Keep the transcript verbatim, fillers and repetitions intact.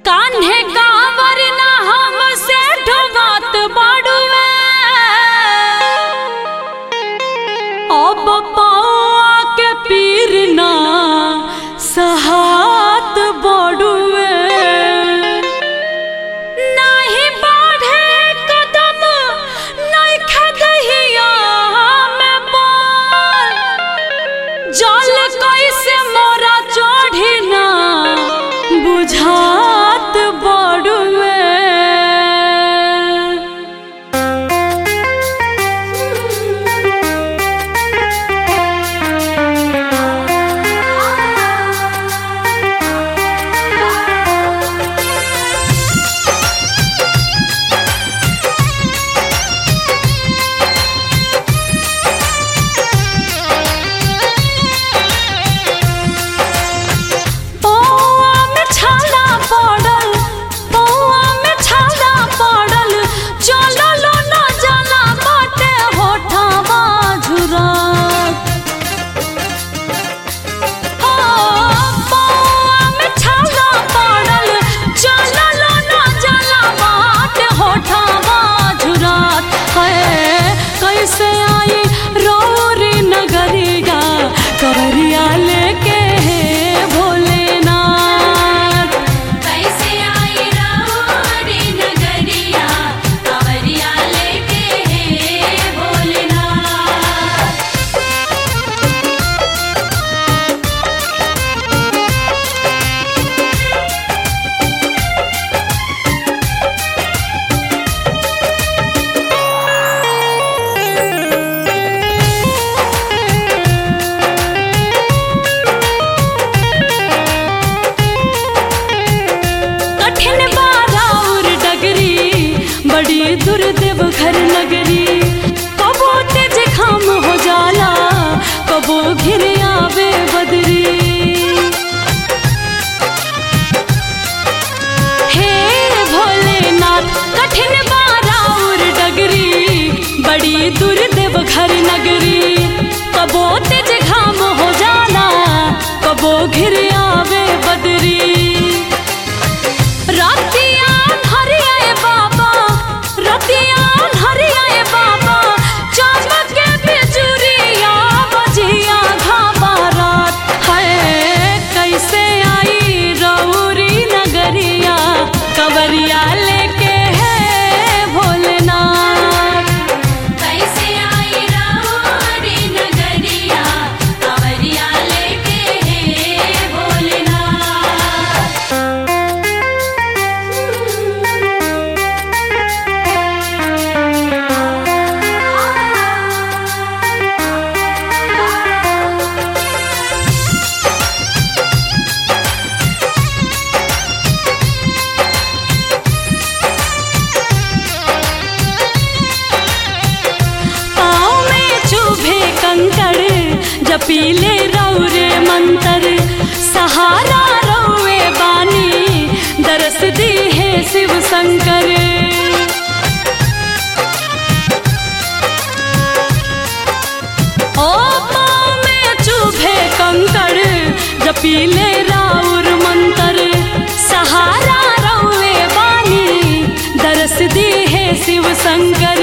कान्हे कांवर ना हमसे ढोगात बाड़ुए अब पौआ के पीर ना सहात बाड़ुए नाही बढ़े कदम नहीं खदहिया में बोल जल कैसे मोरा चढ़ी ना बुझात बड़ुए कैसे आई रौरी नगरिया कवरिया लेके है भोलेनाथ। कैसे आई रौरी नगरिया कवरिया लेके है भोलेनाथ। बड़ी दुर्देव घर नगरी कबो तेज खाम हो जाला कबो घिर आवे बदरी। हे भोलेनाथ कठिन बाराउर डगरी बड़ी दुर्देव घर नगरी कबो तेज खाम हो जाला कबो घिर आवे बदरी। कवरिया लेके है भोलेनाथ। कैसे आई रौरी नगरिया कवरिया लेके है भोलेनाथ। कंकड़ जपीले रौरे मंतर सहारा रौवे बानी दरस दी है शिव शंकर। ओ पाँव में चुभे कंकड़ जपीले रौर मंतर सहारा रौवे बानी दरस दी है शिव शंकर।